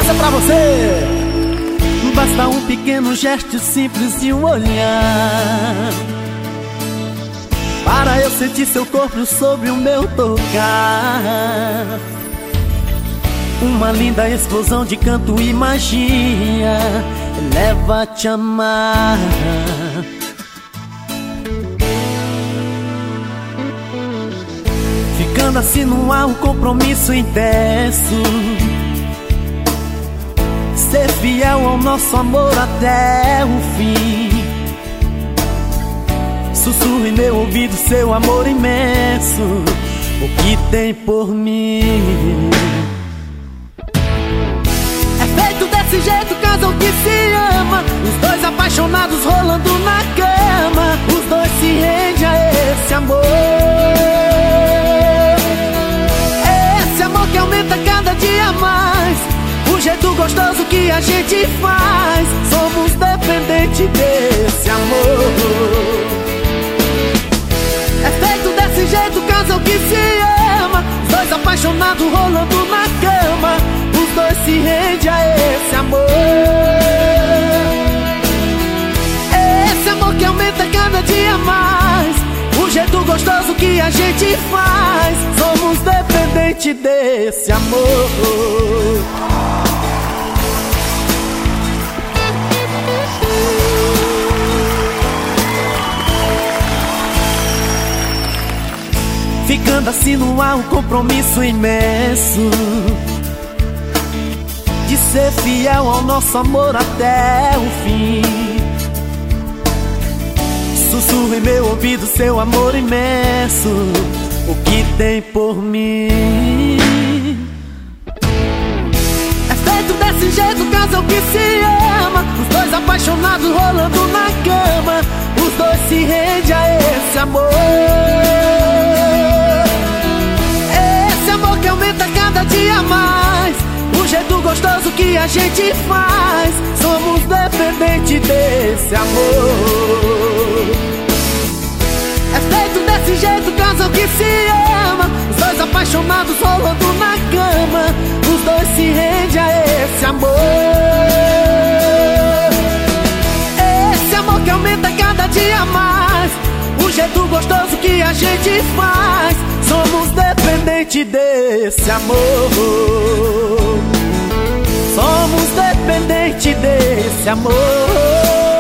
Essa é pra você. Basta um pequeno gesto simples e um olhar para eu sentir seu corpo sobre o meu tocar. Uma linda explosão de canto e magia leva a te amar. Ficando assim no ar, um compromisso intenso, ser fiel ao nosso amor até o fim. Sussurro em meu ouvido seu amor imenso, o que tem por mim. É feito desse jeito, casal que se ama, os dois apaixonados rolando na cama, os dois se rendem a esse amor. Esse amor que aumenta cada dia mais, o jeito gostoso que a gente faz. Somos dependentes desse amor. É feito desse jeito, casal que se ama, os dois apaixonados rolando na cama, os dois se rendem a esse amor. Esse amor que aumenta cada dia mais, o jeito gostoso que a gente faz. Somos dependentes desse amor. Ficando assim no ar, um compromisso imenso de ser fiel ao nosso amor até o fim. Sussurro em meu ouvido seu amor imenso, o que tem por mim. É feito desse jeito, casal que se ama, os dois apaixonados rolando na cama, os dois se rendem a esse amor. Que aumenta cada dia mais, o jeito gostoso que a gente faz. Somos dependentes desse amor. É feito desse jeito, casal que se ama, os dois apaixonados rolando na cama, os dois se rendem a esse amor. Esse amor que aumenta cada dia mais, o jeito gostoso que a gente faz. Somos dependentes desse amor. Somos dependentes desse amor.